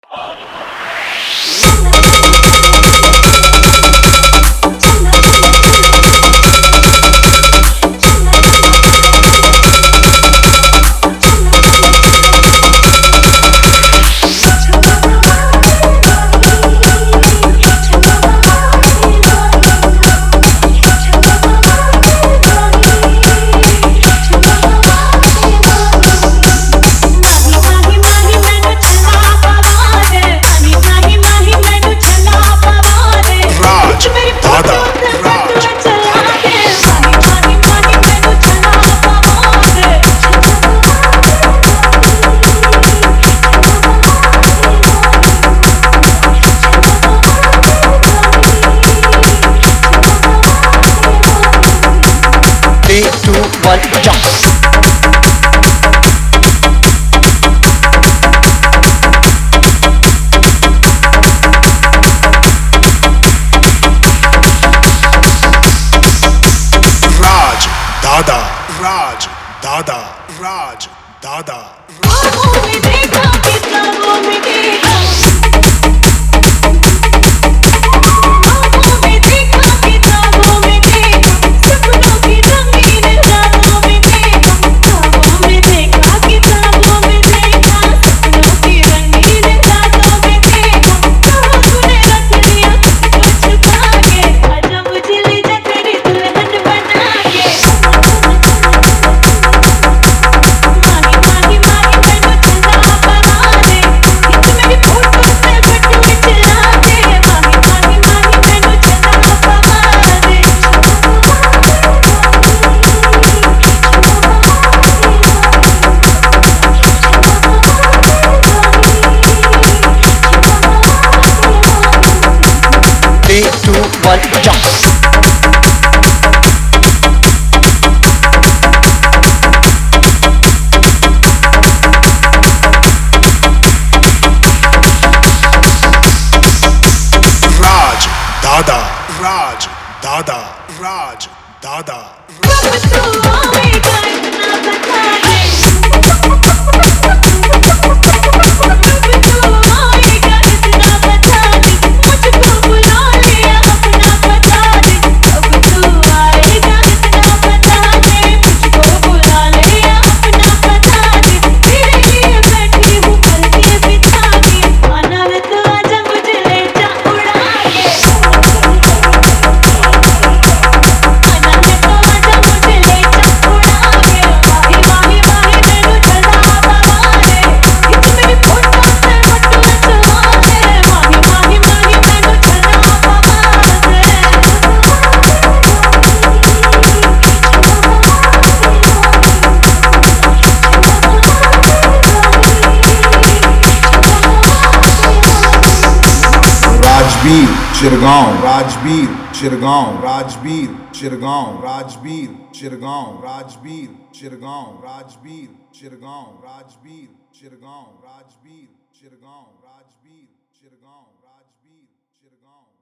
राज दादा राज दादा आँखों में देखा किताबों में देखा आँखों में देखा किताबों में देखा सपनों की रंगीन रातों में देखा ख्वाबों में देखा किताबों में देखा सपनों की रंगीन रातों में देखा कहाँ तूने रख लिया कुछ छुपा के आजा मुझे ले जा तेरी दुल्हन बना के माही माही मैनू चला बना दे खिंच मेरी फोटो से बटुए चला के माही माही मैनू चला बना दे Three, two, one, jump. राज दादा राज दादा राज दादा कब तू आएगा इतना बता दे कब तू आएगा इतना बता दे मुझको बुला लिया अपना बता दे कब तू आएगा इतना बता दे मुझको बुला लिया अपना बता दे तेरे लिए बैठी हूँ पल के बिता के आना है तो आजा मुझे ले जा उड़ा के आना है तो आजा मुझे ले जा उड़ा के माही माही मैनू चला बना दे खिंच मेरी फोटो से बटुए चला के माही माही मैनू चला राजवीर चिरगांव राजवीर चिरगांव राजवीर चिरगांव राजवीर चिरगांव राजवीर चिरगांव राजवीर चिरगांव राजवीर चिरगांव राजवीर चिरगांव राजवीर चिरगांव राजवीर चिरगांव